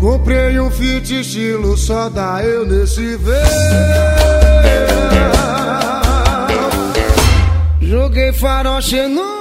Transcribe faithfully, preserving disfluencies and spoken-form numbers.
Comprei um Fit estilo só dá eu nesse verão. Joguei faroche no